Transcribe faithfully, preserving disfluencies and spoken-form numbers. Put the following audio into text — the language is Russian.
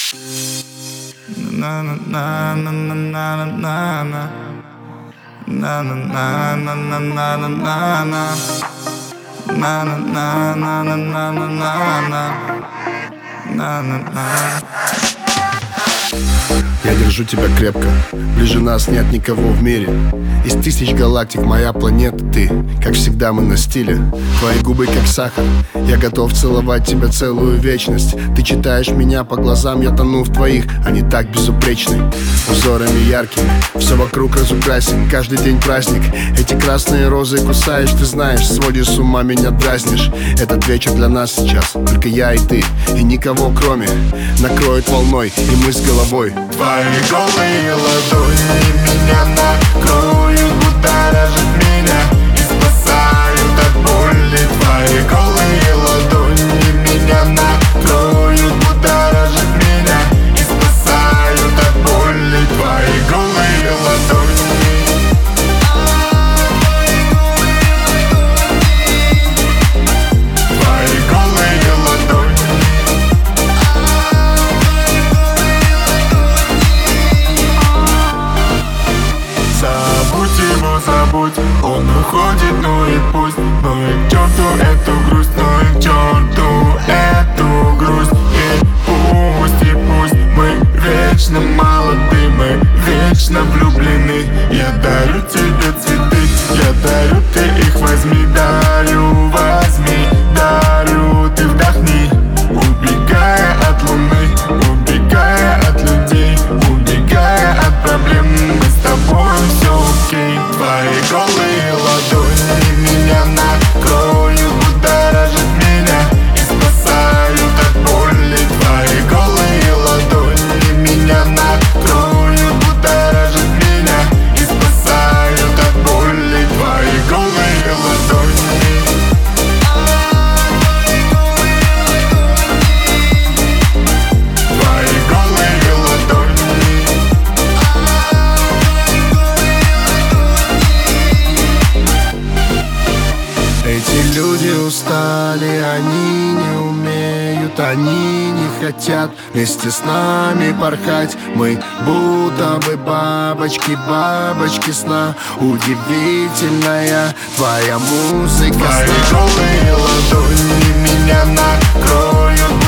Na na na na na na na na na na na na na na na na na na на на на на на на на на на на. Я держу тебя крепко, ближе нас нет никого в мире. Из тысяч галактик моя планета ты. Как всегда мы на стиле, твои губы как сахар. Я готов целовать тебя целую вечность. Ты читаешь меня по глазам, я тону в твоих. Они так безупречны, узорами яркими. Все вокруг разукрасен, каждый день праздник. Эти красные розы кусаешь, ты знаешь, сводишь с ума, меня дразнишь. Этот вечер для нас сейчас, только я и ты. И никого кроме, накроет волной, и мы с головой. Твои голые ладони меня накроют, будоражат меня и спасают от боли. Твои голые ладони меня накроют, будоражат меня и спасают от боли. Твои голые ладони. Твои голые ладони. Забудь его, забудь, он уходит, ну и пусть. Ну и к черту эту грусть, ну и к черту эту грусть. И пусть, и пусть мы вечно молоды, мы вечно влюблены. Я дарю тебе цветы, я дарю, ты их возьми. Дарю, возьми, дарю, ты вдохни. Убегая от луны, убегая от людей, убегая от проблем, мы с тобой все окей. Твои голые ладони меня накроют, будоражат меня и спасают от боли. Твои голые ладони меня накроют, будоражат меня и спасают от боли. Твои голые ладони. Эти люди устали, они не умеют, они не хотят вместе с нами порхать. Мы будто бы бабочки, бабочки сна. Удивительная твоя музыка. Твои голые ладони меня накроют,